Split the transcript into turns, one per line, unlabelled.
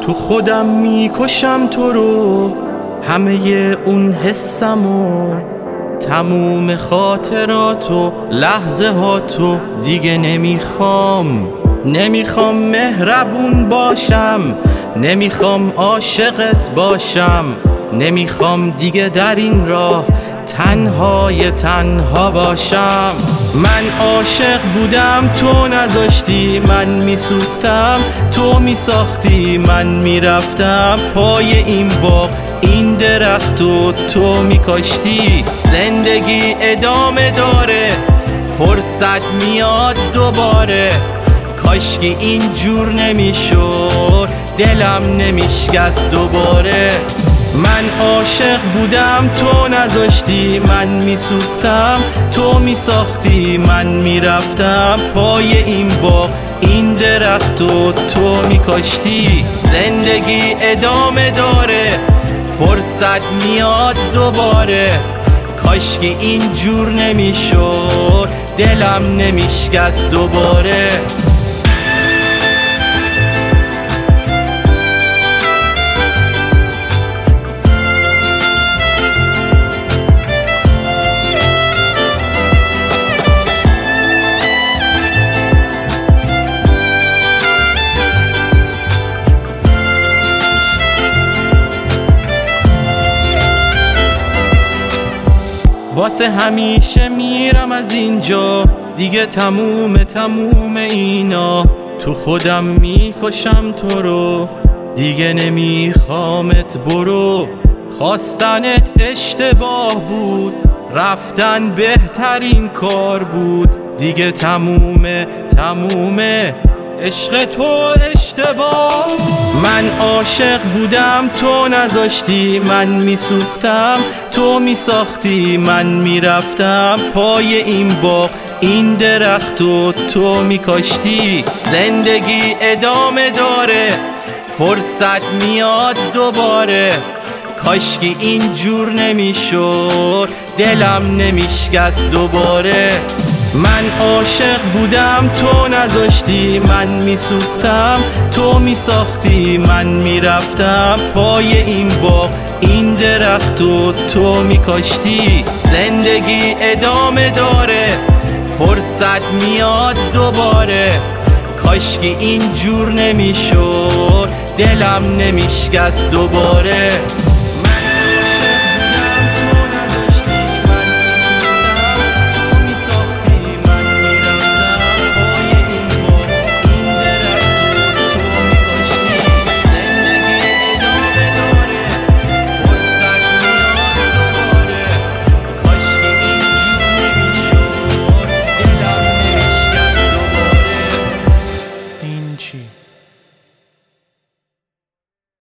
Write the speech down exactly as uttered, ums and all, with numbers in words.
تو خودم میکشم تو رو، همه اون حسمو، تموم خاطراتو، لحظه هاتو دیگه نمیخوام. نمیخوام مهربون باشم، نمیخوام عاشقت باشم، نمیخوام دیگه در این راه تنهای تنها باشم. من عاشق بودم تو نذاشتی، من میسوختم تو میساختی، من میرفتم پای این باغ این درختو تو میکاشتی. زندگی ادامه داره، فرصت میاد دوباره، کاشکی اینجور نمیشد، دلم نمیشکست دوباره. من عاشق بودم تو نذاشتی، من میسوختم تو میساختی، من میرفتم پای این باغ این درختو تو میکاشتی. زندگی ادامه داره، فرصت میاد دوباره، کاشکی اینجور نمیشد، دلم نمیشکست دوباره. واسه همیشه میرم از اینجا، دیگه تموم تموم اینا. تو خودم میکشم تو رو، دیگه نمیخوامت برو. خواستنت اشتباه بود، رفتن بهترین کار بود، دیگه تمومه تمومه عشق تو اشتباه. من عاشق بودم تو نذاشتی، من میسوختم تو میساختی، من میرفتم پای این باغ این درختو تو میکاشتی. زندگی ادامه داره، فرصت میاد دوباره، کاشکی اینجور نمیشد، دلم نمیشکست دوباره. من عاشق بودم تو نذاشتی، من میسوختم تو میساختی، من میرفتم پای این باغ این درختو تو میکاشتی. زندگی ادامه داره، فرصت میاد دوباره، کاشکی اینجور نمیشد، دلم نمیشکست دوباره.